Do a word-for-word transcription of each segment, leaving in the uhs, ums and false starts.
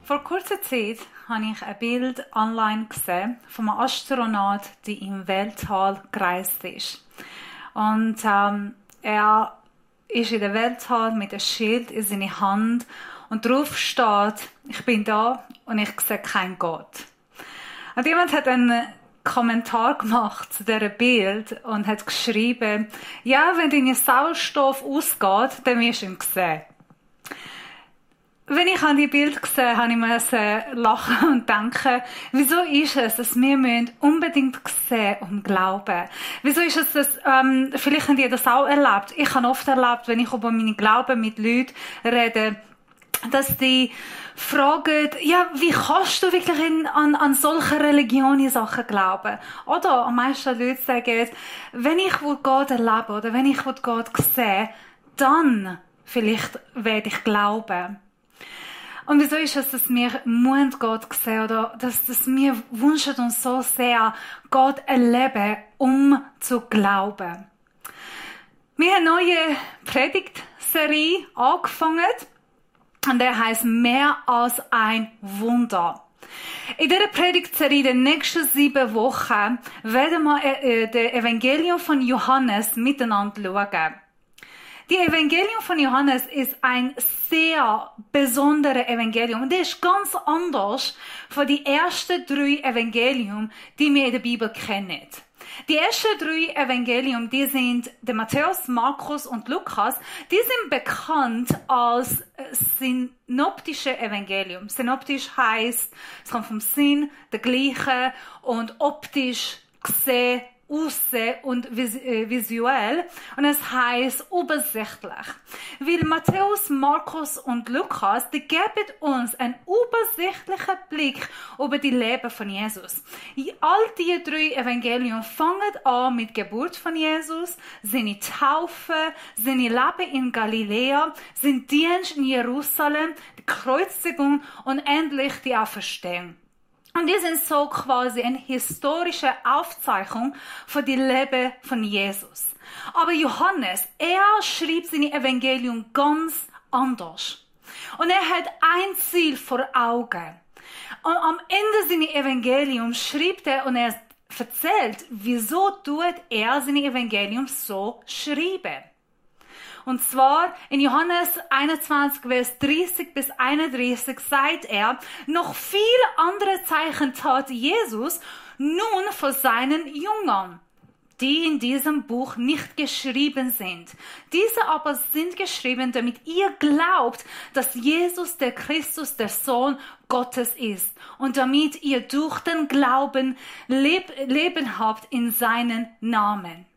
Vor kurzer Zeit habe ich ein Bild online gesehen von einem Astronaut, der im Weltall gereist ist. Und ähm, er ist in der Weltall mit einem Schild in seiner Hand und drauf steht: Ich bin da und ich sehe keinen Gott. Und jemand hat einen Kommentar gemacht zu diesem Bild und hat geschrieben: Ja, wenn dein Sauerstoff ausgeht, dann wirst du ihn sehen. Wenn ich an die Bild gesehen habe, musste ich lachen und denken, wieso ist es, dass wir unbedingt sehen und glauben? Wieso ist es, dass, ähm, vielleicht habt ihr das auch erlebt. Ich habe oft erlebt, wenn ich über meine Glauben mit Leuten rede, dass die fragen, ja, wie kannst du wirklich in, an, an solche Religionen Sachen glauben? Oder am meisten Leute sagen, wenn ich Gott erlebe oder wenn ich Gott sehe, dann vielleicht werde ich glauben. Und wieso ist es, dass wir Mut Gott sehen oder dass, dass wir wünschen uns so sehr, Gott erleben, um zu glauben? Wir haben eine neue Predigtserie angefangen und der heisst «Mehr als ein Wunder». In dieser Predigtserie, den nächsten sieben Wochen, werden wir äh, das Evangelium von Johannes miteinander schauen. Die Evangelium von Johannes ist ein sehr besonderes Evangelium. Und das ist ganz anders von den ersten drei Evangelium, die wir in der Bibel kennen. Die ersten drei Evangelium, die sind der Matthäus, Markus und Lukas, die sind bekannt als synoptische Evangelium. Synoptisch heisst, es kommt vom Sinn, der gleiche, und optisch gesehen, aussehen und visuell. Und es heisst übersichtlich. Weil Matthäus, Markus und Lukas, die geben uns einen übersichtlichen Blick über die Leben von Jesus. All diese drei Evangelien fangen an mit der Geburt von Jesus, seine Taufe, seine Leben in Galiläa, sein Dienst in Jerusalem, die Kreuzigung und endlich die Auferstehung. Und die sind so quasi eine historische Aufzeichnung von dem Leben von Jesus. Aber Johannes, er schrieb seine Evangelium ganz anders. Und er hat ein Ziel vor Augen. Und am Ende seines Evangeliums schrieb er und er erzählt, wieso tut er seine Evangelium so schreiben. Und zwar in Johannes einundzwanzig, Vers dreißig bis einunddreißig sagt er, noch viele andere Zeichen tat Jesus nun vor seinen Jüngern, die in diesem Buch nicht geschrieben sind. Diese aber sind geschrieben, damit ihr glaubt, dass Jesus der Christus, der Sohn Gottes ist, und damit ihr durch den Glauben Leben habt in seinen Namen.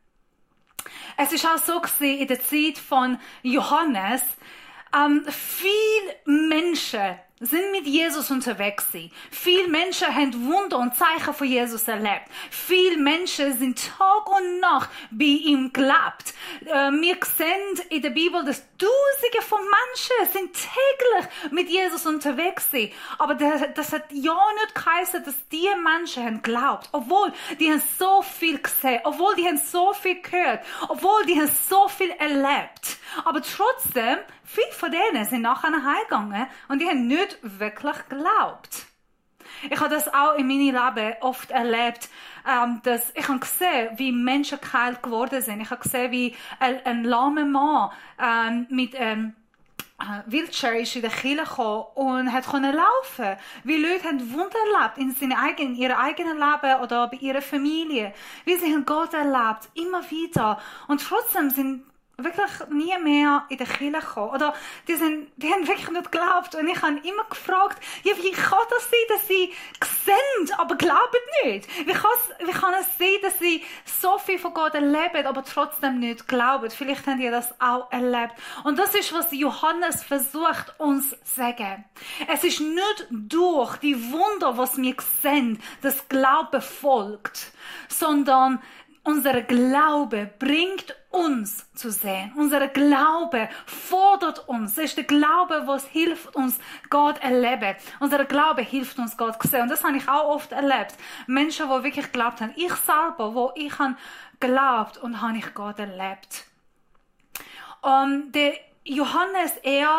Es ist auch so gewesen, in der Zeit von Johannes, ähm, viele Menschen sind mit Jesus unterwegs gewesen. Viele Menschen haben Wunder und Zeichen von Jesus erlebt. Viele Menschen sind Tag und Nacht bei ihm gelebt. Äh, wir sehen in der Bibel, dass Tausende von Menschen sind täglich mit Jesus unterwegs sind. Aber das, das hat ja nicht geheißen, dass diese Menschen haben geglaubt. Obwohl, die haben so viel gesehen. Obwohl, die haben so viel gehört. Obwohl, die haben so viel erlebt. Aber trotzdem, viele von denen sind nachher heimgegangen und die haben nicht wirklich geglaubt. Ich habe das auch in meinem Leben oft erlebt, ähm, dass ich habe gesehen, wie Menschen geheilt geworden sind. Ich habe gesehen, wie ein, ein lahmer Mann ähm, mit ähm, Wheelchair ist in der Kirche gekommen und hat können laufen. Wie Leute haben Wunder erlebt in, seine eigenen, in ihrem eigenen Leben oder bei ihrer Familie. Wie sie haben Gott erlebt, immer wieder. Und trotzdem sind wirklich nie mehr in der Kirche gekommen. Oder die, sind, die haben wirklich nicht geglaubt. Und ich habe immer gefragt, ja, wie kann das sein, dass sie sehen, aber glauben nicht? Wie, wie kann es sein, dass sie so viel von Gott erleben, aber trotzdem nicht glauben? Vielleicht habt ihr das auch erlebt. Und das ist, was Johannes versucht, uns zu sagen. Es ist nicht durch die Wunder, was wir sehen, dass Glaube folgt, sondern unser Glaube bringt uns zu sehen. Unser Glaube fordert uns. Es ist der Glaube, was hilft uns, Gott erleben. Unser Glaube hilft uns, Gott zu sehen. Und das habe ich auch oft erlebt. Menschen, die wirklich geglaubt haben. Ich selber, wo ich habe geglaubt und habe ich Gott erlebt. Und der Johannes, er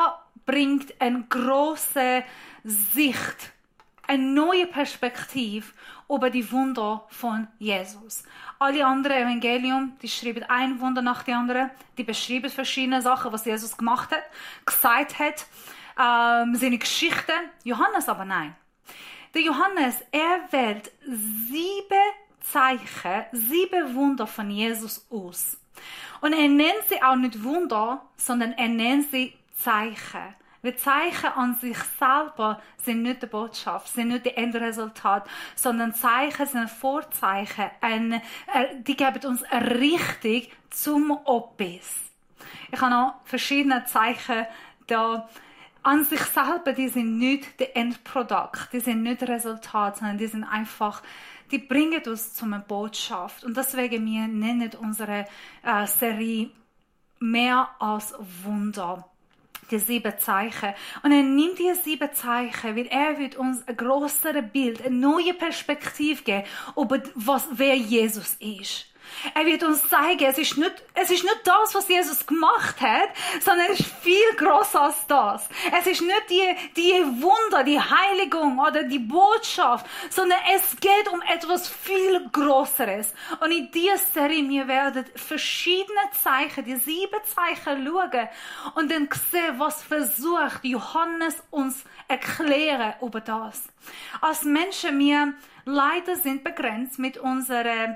bringt eine große Sicht, eine neue Perspektive über die Wunder von Jesus. Alle anderen Evangelien, die schreiben ein Wunder nach dem anderen, die beschreiben verschiedene Sachen, was Jesus gemacht hat, gesagt hat, ähm, seine Geschichten. Johannes aber nein. Der Johannes, er wählt sieben Zeichen, sieben Wunder von Jesus aus. Und er nennt sie auch nicht Wunder, sondern er nennt sie Zeichen. Weil Zeichen an sich selber sind nicht die Botschaft, sind nicht das Endresultat, sondern Zeichen sind Vorzeichen. Ein, die geben uns eine Richtung zum Opis. Ich habe noch verschiedene Zeichen da. An sich selber, die sind nicht das Endprodukt, die sind nicht das Resultat, sondern die sind einfach, die bringen uns zu einer Botschaft. Und deswegen wir nennen unsere äh, Serie mehr als Wunder. Die sieben Zeichen. Und er nimmt diese sieben Zeichen, weil er wird uns ein größeres Bild, eine neue Perspektive geben, über was, wer Jesus ist. Er wird uns zeigen, es ist nicht, es ist nicht das, was Jesus gemacht hat, sondern es ist viel größer als das. Es ist nicht die, die Wunder, die Heiligung oder die Botschaft, sondern es geht um etwas viel Größeres. Und in dieser Serie, wir werden verschiedene Zeichen, die sieben Zeichen schauen und dann sehen, was versucht Johannes uns erklären über das. Als Menschen, wir leider sind begrenzt mit unserer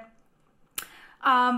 Ähm,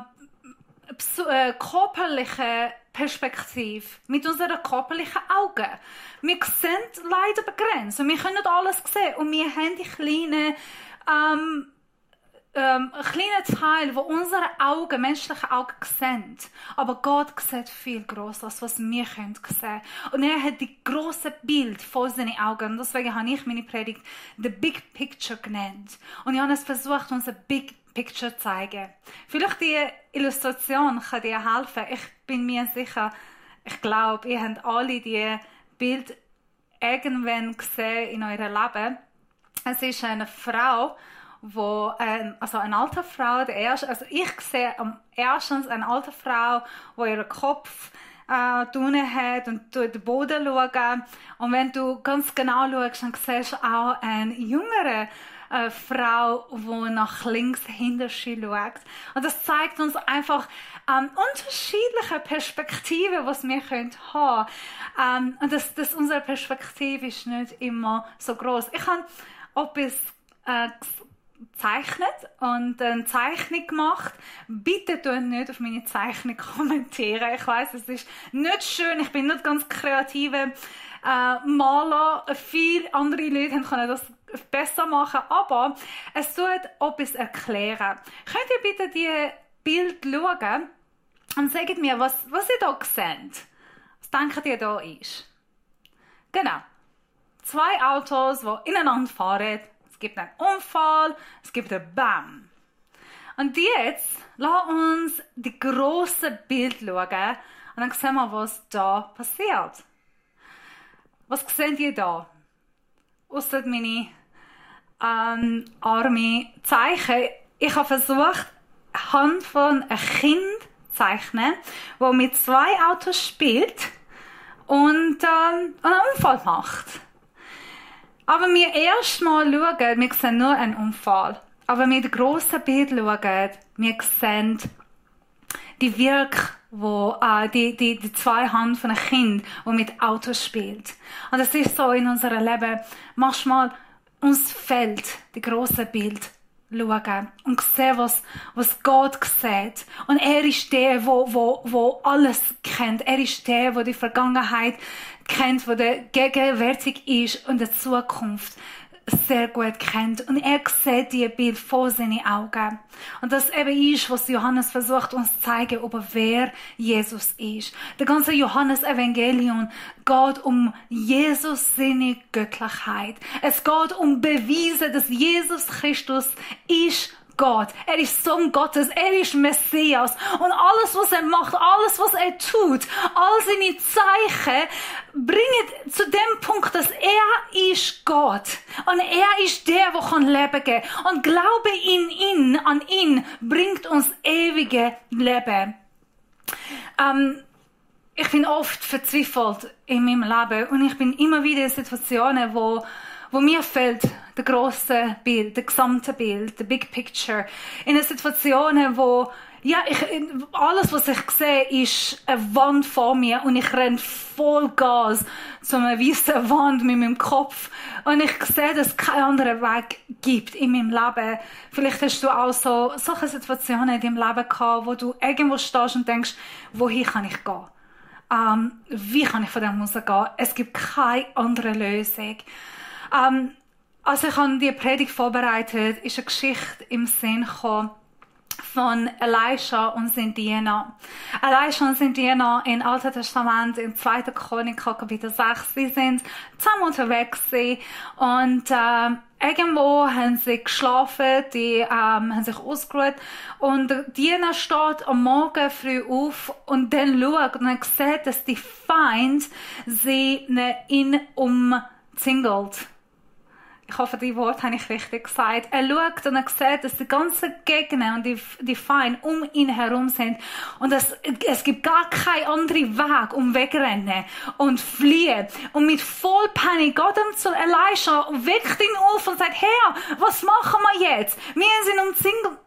äh, körperliche Perspektive, mit unseren körperlichen Augen. Wir sind leider begrenzt und wir können nicht alles sehen und wir haben die kleinen, ähm, ähm, kleinen Teile, wo unsere Augen, menschliche Augen sehen. Aber Gott sieht viel größer, als was wir sehen können. Und er hat die große Bild vor seinen Augen. Und deswegen habe ich meine Predigt The Big Picture genannt. Und Johannes versucht uns ein Big Picture zeigen. Vielleicht die Illustration kann dir helfen. Ich bin mir sicher, ich glaube, ihr habt alle die Bild irgendwann gesehen in eurem Leben. Es ist eine Frau, wo, ähm, also eine alte Frau, der erste, also ich sehe am erstens eine alte Frau, wo ihren Kopf äh, drinnen hat und durch den Boden schaut. Und wenn du ganz genau schaust, dann siehst du auch eine jüngere eine Frau, die nach links hinter sie schaut. Und das zeigt uns einfach ähm, unterschiedliche Perspektiven, was wir können haben. Ähm, und das, das, unsere Perspektive ist nicht immer so groß. Ich habe etwas äh, gezeichnet und eine Zeichnung gemacht. Bitte tu nicht auf meine Zeichnung kommentieren. Ich weiss, es ist nicht schön. Ich bin nicht ganz kreative äh, Maler. Viele andere Leute können das besser machen, aber es tut etwas erklären. Könnt ihr bitte die Bild schauen und sagt mir, was, was ihr da seht? Was denkt ihr da ist? Genau. Zwei Autos, die ineinander fahren. Es gibt einen Unfall, es gibt ein Bam. Und jetzt lass uns die große Bild schauen und dann sehen wir, was da passiert. Was seht ihr da? Ausser meine ähm, arme Zeichen. Ich habe versucht, Hand von einem Kind zu zeichnen, das mit zwei Autos spielt und ähm, einen Unfall macht. Aber wir erst mal schauen, wir sehen nur einen Unfall. Aber wenn wir das grosse Bild schauen, wir sehen die Wirkung, wo äh, die, die, die zwei Hand von einem Kind, das mit Autos spielt. Und das ist so in unserem Leben. Manchmal uns fällt das grosse Bild schauen und sehen, was, was Gott sieht. Und er ist der, wo, wo, wo alles kennt. Er ist der, der die Vergangenheit kennt, wo der gegenwärtig ist und die Zukunft sehr gut kennt. Und er sieht die Bild vor seinen Augen. Und das eben ist, was Johannes versucht uns zu zeigen, über wer Jesus ist. Der ganze Johannes-Evangelium geht um Jesus seine Göttlichkeit. Es geht um Beweise, dass Jesus Christus ist Gott. Er ist Sohn Gottes. Er ist Messias. Und alles, was er macht, alles, was er tut, all seine Zeichen bringen zu dem Punkt, dass er ist Gott. Und er ist der, der kann Leben geben. Und Glaube in ihn, an ihn, bringt uns ewige Leben. Ähm, ich bin oft verzweifelt in meinem Leben und ich bin immer wieder in Situationen, wo, wo mir fehlt der grosse Bild, der gesamte Bild, der Big Picture. In Situationen, wo ja, ich, alles, was ich sehe, ist eine Wand vor mir und ich renne voll Gas zu einer weißen Wand mit meinem Kopf. Und ich sehe, dass es keinen anderen Weg gibt in meinem Leben. Vielleicht hast du auch so solche Situationen in deinem Leben gehabt, wo du irgendwo stehst und denkst, wohin kann ich gehen? Ähm, wie kann ich von dem rausgehen? Es gibt keine andere Lösung. Ähm, als ich an die Predigt vorbereitet, ist eine Geschichte im Sinn gekommen, von Elisha und sein Diener. Elisha und sein Diener im Alten Testament, im zweiten Chronik Kapitel sechs, sie sind zusammen unterwegs und äh, irgendwo haben sie geschlafen, die ähm, haben sich ausgeruht und der Diener steht am Morgen früh auf und dann schaut und er sieht, dass die Feind sie ihn umzingelt. Ich hoffe, die Worte habe ich richtig gesagt. Er schaut und er sieht, dass die ganzen Gegner und die, die Feinde um ihn herum sind. Und es, es gibt gar keinen anderen Weg, um wegrennen und fliehen. Und mit voll Panik geht er zu Elisha und weckt ihn auf und sagt, Herr, was machen wir jetzt? Wir sind umzingelt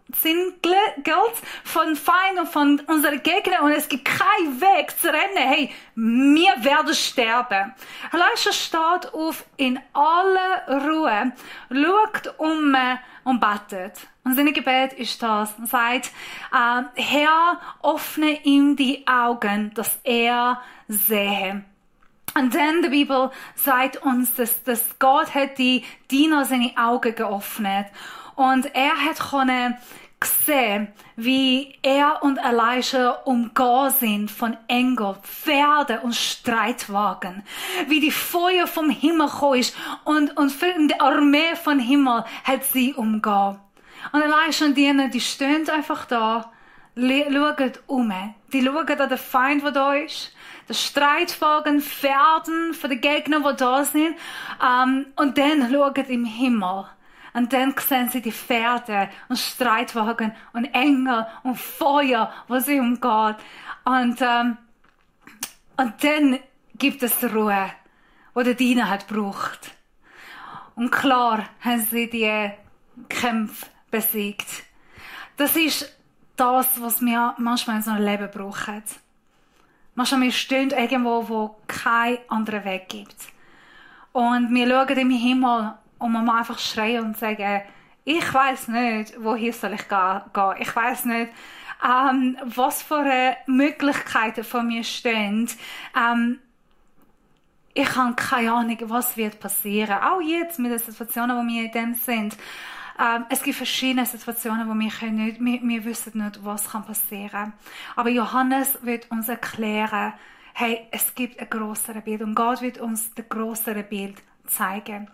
von Feinden und von unseren Gegnern und es gibt keinen Weg zu rennen. Hey, wir werden sterben. Elisha steht auf in aller Ruhe, schaut um und betet. Und sein Gebet ist das. Er sagt, äh, Herr, öffne ihm die Augen, dass er sehe. Und dann die Bibel sagt uns, dass, dass Gott hat die Diener seine Augen geöffnet. Und er hat können gesehen, wie er und Elisha umgeben sind von Engeln, Pferden und Streitwagen. Wie die Feuer vom Himmel gekommen ist und, und die Armee vom Himmel hat sie umgeben. Und Elisha und die, die stehen einfach da, schauen um. Die schauen an den Feind, der da ist. Der Streitwagen, Pferden von den Gegnern, die da sind. Um, und dann schauen im Himmel. Und dann sehen sie die Pferde und Streitwagen und Engel und Feuer, was sie umgeht. Und, ähm, und dann gibt es Ruhe, die der Diener hat gebraucht. Und klar haben sie die Kämpfe besiegt. Das ist das, was wir manchmal in so einem Leben brauchen. Manchmal wir stehen irgendwo, wo kein anderer Weg gibt. Und wir schauen im Himmel und man muss einfach schreien und sagen, ich weiss nicht, wohin soll ich gehen. Ich weiss nicht, ähm, was für Möglichkeiten vor mir stehen. Ähm, ich habe keine Ahnung, was wird passieren. Auch jetzt mit den Situationen, wo wir in dem sind. Ähm, es gibt verschiedene Situationen, wo wir, können nicht, wir, wir wissen nicht, was kann passieren. Aber Johannes wird uns erklären, hey, es gibt ein grosseres Bild und Gott wird uns das größere Bild zeigen.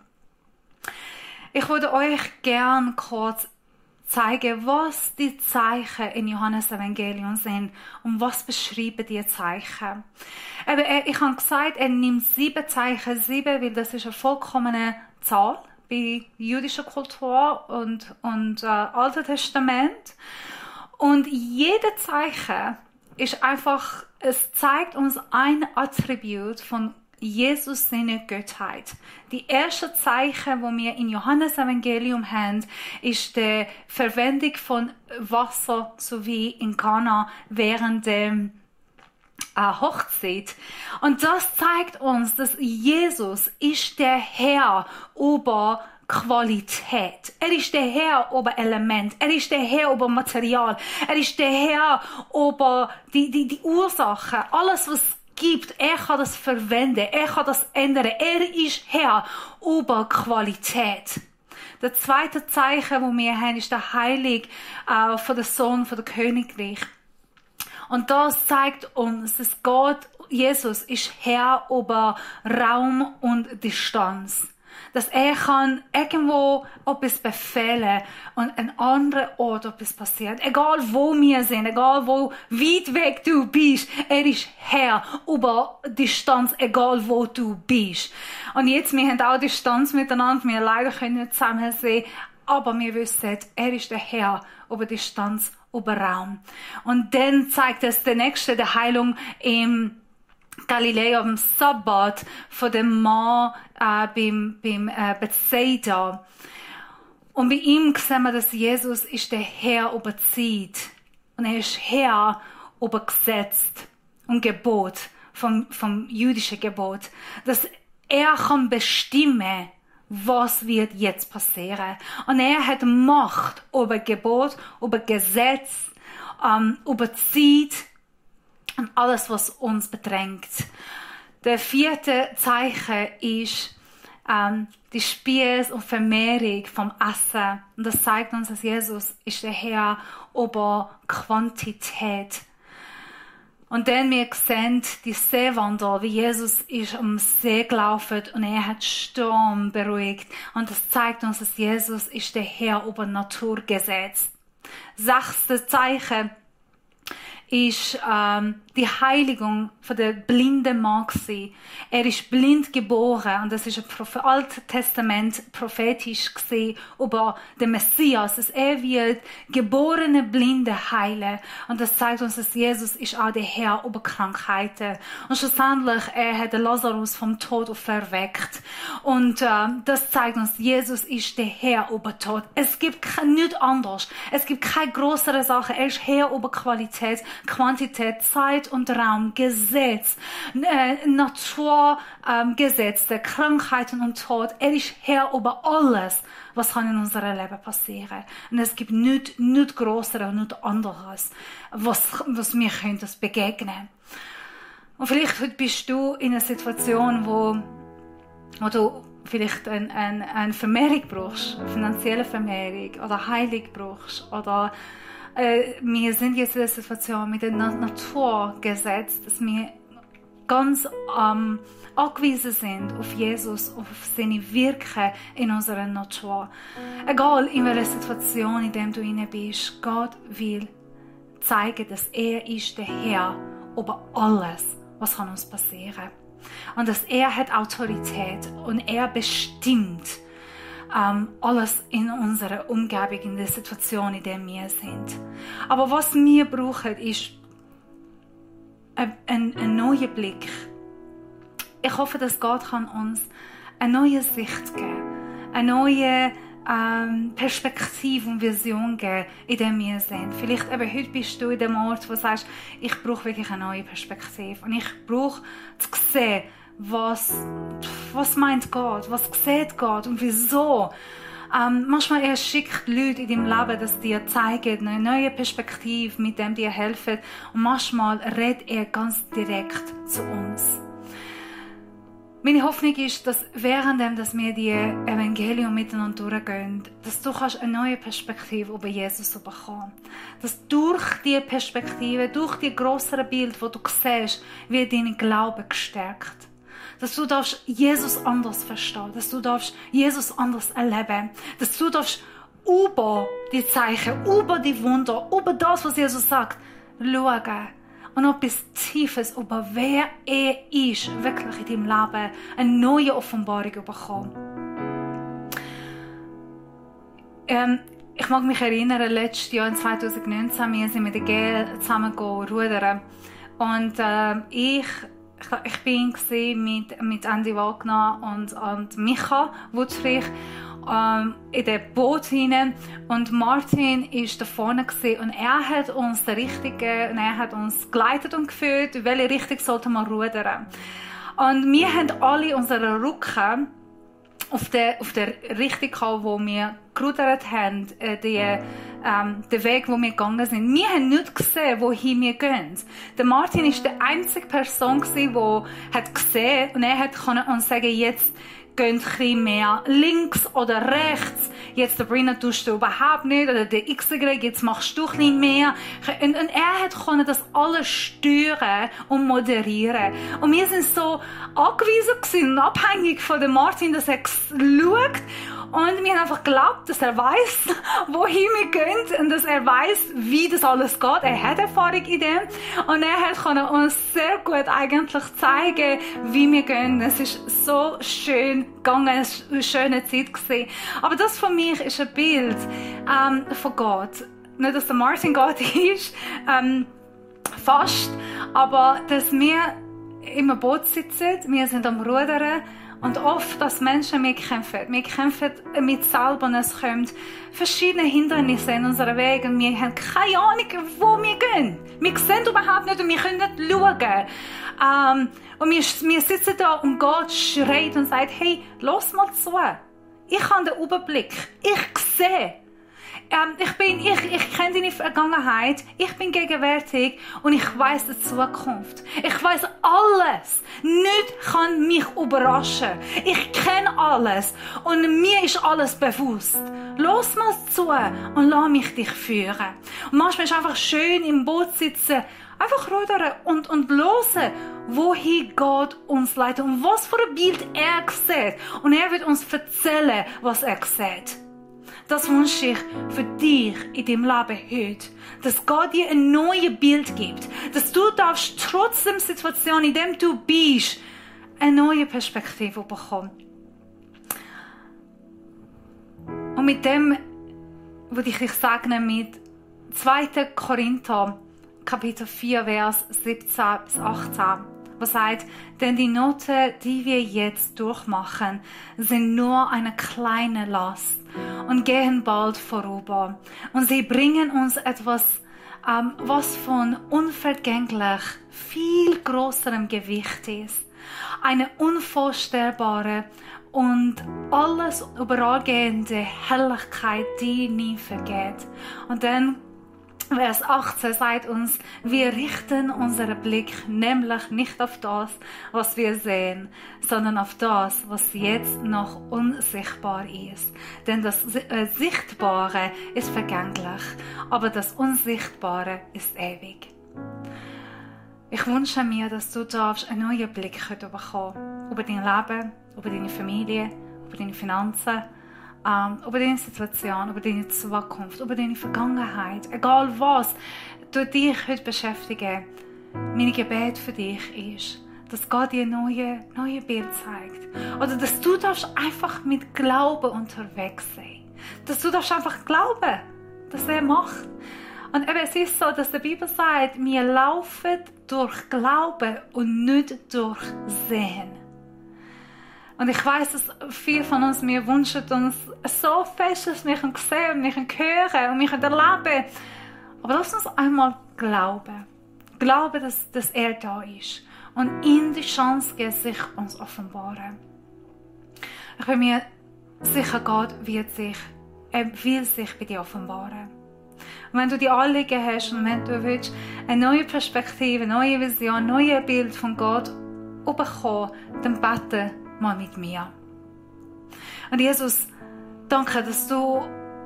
Ich würde euch gern kurz zeigen, was die Zeichen in Johannes Evangelium sind und was beschreiben die Zeichen. Aber ich habe gesagt, er nimmt sieben Zeichen, sieben, weil das ist eine vollkommene Zahl bei jüdischer Kultur und, und äh, Alten Testament. Und jede Zeichen ist einfach, es zeigt uns ein Attribut von Jesus seine Gottheit. Die erste Zeichen, wo wir in Johannes Evangelium haben, ist die Verwendung von Wasser sowie in Kana während der äh, Hochzeit. Und das zeigt uns, dass Jesus ist der Herr über Qualität. Er ist der Herr über Element. Er ist der Herr über Material. Er ist der Herr über die, die, die Ursachen. Alles, was gibt, er kann das verwenden, er kann das ändern, er ist Herr über Qualität. Das zweite Zeichen, das wir haben, ist der Heilig äh, von der Sohn von der Königreich. Und das zeigt uns, dass Gott, Jesus, ist Herr über Raum und Distanz. Dass er kann irgendwo etwas befehlen und an einem anderen Ort etwas passiert. Egal wo wir sind, egal wo weit weg du bist, er ist Herr über Distanz, egal wo du bist. Und jetzt, wir haben auch Distanz miteinander, wir leider können nicht zusammen sehen, aber wir wissen, er ist der Herr über Distanz, über Raum. Und dann zeigt es der nächste, der Heilung im Galiläa am Sabbat von dem Mann äh, beim, beim äh, Bethsaida. Und bei ihm sehen wir, dass Jesus ist der Herr über die Zeit. Und er ist Herr über Gesetz und Gebot, vom, vom jüdischen Gebot. Dass er kann bestimmen, was wird jetzt passieren. Und er hat Macht über Gebot, über Gesetz, ähm, über Zeit und alles, was uns bedrängt. Der vierte Zeichen ist ähm, die Speise und Vermehrung vom Essen. Und das zeigt uns, dass Jesus ist der Herr über Quantität. Und dann wir sehen die Seewanderer, wie Jesus ist am See gelaufen und er hat Sturm beruhigt. Und das zeigt uns, dass Jesus ist der Herr über Naturgesetz. Sechstes Zeichen ist ähm, die Heiligung von der blinden Mann gewesen. Er ist blind geboren und das ist ein Prophet, Altes Testament prophetisch gesehen über den Messias, dass er wird geborene Blinde heilen. Und das zeigt uns, dass Jesus ist auch der Herr über Krankheiten. Und schlussendlich, er hat den Lazarus vom Tod auferweckt. Und äh, das zeigt uns, Jesus ist der Herr über Tod. Es gibt nichts anderes. Es gibt keine größere Sache. Er ist Herr über Qualität, Quantität, Zeit und Raum, Gesetz, äh, Natur, ähm, Gesetze, Krankheiten und Tod. Er ist Herr über alles, was kann in unserem Leben passieren. Und es gibt nichts, nichts Größeres und nichts anderes, was, was wir können das begegnen. Und vielleicht bist du in einer Situation, wo, wo du vielleicht eine ein, ein Vermehrung brauchst, eine finanzielle Vermehrung oder Heilung brauchst oder äh, wir sind jetzt in der Situation mit dem Naturgesetz, dass wir ganz ähm, angewiesen sind auf Jesus, auf seine Wirken in unserer Natur. Egal in welcher Situation, in der du inne bist, Gott will zeigen, dass er ist der Herr über alles, was kann uns passieren. Und dass er hat Autorität und er bestimmt ähm, alles in unserer Umgebung, in der Situation, in der wir sind. Aber was wir brauchen, ist ein, ein, ein neuer Blick. Ich hoffe, dass Gott kann uns eine neue Sicht geben, eine neue ähm, Perspektive und Vision geben, in der wir sind. Vielleicht eben heute bist du in dem Ort, wo du sagst, ich brauche wirklich eine neue Perspektive und ich brauche zu sehen, was, was meint Gott, was sieht Gott und wieso. Ähm, manchmal er schickt Leute in deinem Leben, dass dir zeigen, eine neue Perspektive, mit dem dir helfen. Und manchmal redet er ganz direkt zu uns. Meine Hoffnung ist, dass währenddem, dass wir die Evangelium miteinander durchgehen, dass du kannst eine neue Perspektive über Jesus bekommen. Dass durch diese Perspektive, durch die größere Bild, wo du siehst, wird dein Glaube gestärkt. Dass du darfst Jesus anders verstehen, dass du darfst Jesus anders erleben, dass du darfst über die Zeichen, über die Wunder, über das, was Jesus sagt, schauen und etwas Tiefes über wer er ist, wirklich in deinem Leben, eine neue Offenbarung bekommen. Ähm, ich mag mich erinnern, letztes Jahr, in zwanzig neunzehn, wir sind mit der G zusammen rudern und äh, ich Ich bin mit, mit Andy Wagner und, und Micha Wutfrich ähm, in dem Boot hinein und Martin war da vorne und er hat uns den richtigen, und er hat uns geleitet und geführt, in welche Richtung sollten wir rudern. Und wir haben alle unsere Rücken auf der, auf der Richtung gehabt, wo wir gerudert haben, die, ähm, den Weg, wo wir gegangen sind. Wir haben nicht gesehen, wohin wir gehen. Der Martin war die einzige Person, die hat gesehen und er hat uns sagen, jetzt geht ein bisschen mehr links oder rechts. Jetzt der Brina tust du überhaupt nicht. Oder der X Y, jetzt machst du ein bisschen mehr. Und, und er hat können das alles steuern und moderieren. Und wir sind so angewiesen gewesen, abhängig von dem Martin, dass er schaut. Und wir haben einfach geglaubt, dass er weiß, wohin wir gehen und dass er weiß, wie das alles geht. Er hat Erfahrung in dem und er hat uns sehr gut eigentlich zeigen, wie wir gehen. Es ist so schön gegangen, es war eine schöne Zeit gewesen. Aber das für mich ist ein Bild ähm, von Gott. Nicht, dass der Martin Gott ist, ähm, fast, aber dass wir im Boot sitzen, wir sind am Rudern und oft als Menschen, wir kämpfen. Wir kämpfen mit selber und es kommen verschiedene Hindernisse in unseren Weg und wir haben keine Ahnung, wo wir gehen. Wir sehen überhaupt nicht und wir können nicht schauen. Ähm, und wir, wir sitzen da und Gott schreit und sagt, hey, lass mal zu. Ich habe den Überblick. Ich sehe. Ähm, ich bin, ich, ich kenne deine Vergangenheit, ich bin gegenwärtig und ich weiß die Zukunft. Ich weiß alles. Nichts kann mich überraschen. Ich kenne alles und mir ist alles bewusst. Lass mal zu und lass mich dich führen. Und manchmal ist es einfach schön im Boot sitzen, einfach rudern und, und hören, wohin Gott uns leitet und was für ein Bild er sieht. Und er wird uns erzählen, was er sieht. Das wünsche ich für dich in deinem Leben heute. Dass Gott dir ein neues Bild gibt. Dass du darfst trotz der Situation, in der du bist, eine neue Perspektive bekommen. Und mit dem würde ich dich segnen mit zweiter Korinther, Kapitel vier, Vers siebzehn bis achtzehn. Was sagt, denn die Nöte, die wir jetzt durchmachen, sind nur eine kleine Last und gehen bald vorüber. Und sie bringen uns etwas, ähm, was von unvergänglich viel größerem Gewicht ist. Eine unvorstellbare und alles überallgehende Herrlichkeit, die nie vergeht. Und dann Vers achtzehn sagt uns, wir richten unseren Blick nämlich nicht auf das, was wir sehen, sondern auf das, was jetzt noch unsichtbar ist. Denn das Sichtbare ist vergänglich, aber das Unsichtbare ist ewig. Ich wünsche mir, dass du darfst einen neuen Blick bekommen über dein Leben, über deine Familie, über deine Finanzen, Um, über deine Situation, über deine Zukunft, über deine Vergangenheit. Egal was du dich heute beschäftigen, mein Gebet für dich ist, dass Gott dir neue, neue Bild zeigt. Oder dass du darfst einfach mit Glauben unterwegs sein. Dass du darfst einfach glauben, dass er macht. Und eben, es ist so, dass die Bibel sagt, wir laufen durch Glauben und nicht durch Sehen. Und ich weiss, dass viele von uns, wir wünschen uns so fest, dass wir sehen und wir hören und wir erleben. Aber lass uns einmal glauben. Glauben, dass, dass er da ist. Und ihm die Chance geben, sich uns offenbaren. Ich bin mir sicher, Gott wird sich, er will sich bei dir offenbaren. Und wenn du die Anliegen hast und wenn du willst, eine neue Perspektive, eine neue Vision, ein neues Bild von Gott bekommen, dann bete mal mit mir. Und Jesus, danke, dass du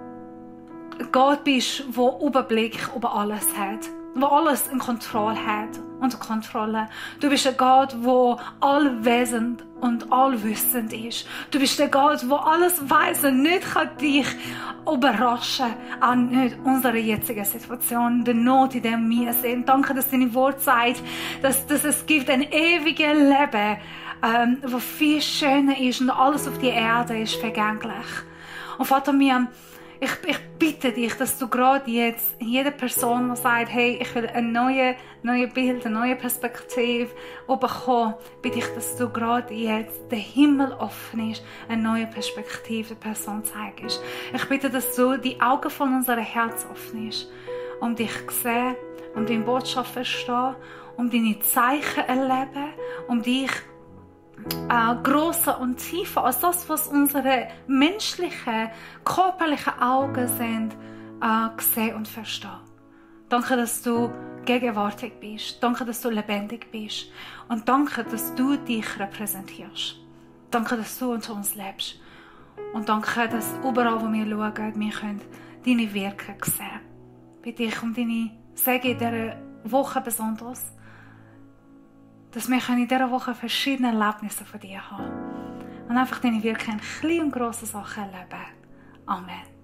Gott bist, der Überblick über alles hat, der alles in Kontrolle hat, unter Kontrolle. Du bist ein Gott, der allwissend und allwissend ist. Du bist der Gott, der alles weiß und nicht kann dich überraschen, auch nicht unsere jetzige Situation, die Not, in der wir sind. Danke, dass deine Wort sagt, dass, dass es gibt ein ewiges Leben, ähm, wo viel schöner ist und alles auf der Erde ist vergänglich. Und Vater, mir Ich, ich bitte dich, dass du gerade jetzt jede Person, die sagt, hey, ich will ein neues neue Bild, eine neue Perspektive bekommen, bitte ich, dass du gerade jetzt der Himmel offen ist, eine neue Perspektive der Person zeigst. Ich bitte, dass du die Augen von unserem Herz offen ist, um dich zu sehen, um deine Botschaft zu verstehen, um deine Zeichen zu erleben, um dich Äh, grosser und tiefer als das, was unsere menschlichen, körperlichen Augen sind, äh, sehen und verstehen. Danke, dass du gegenwärtig bist. Danke, dass du lebendig bist. Und danke, dass du dich repräsentierst. Danke, dass du unter uns lebst. Und danke, dass überall, wo wir schauen, wir können deine Wirkung sehen. Bitte ich um deine Segen in dieser Woche besonders, dass wir in dieser Woche verschiedene Erlebnisse von dir haben und einfach deine Wirkung in kleinen und grossen Sachen erleben. Amen.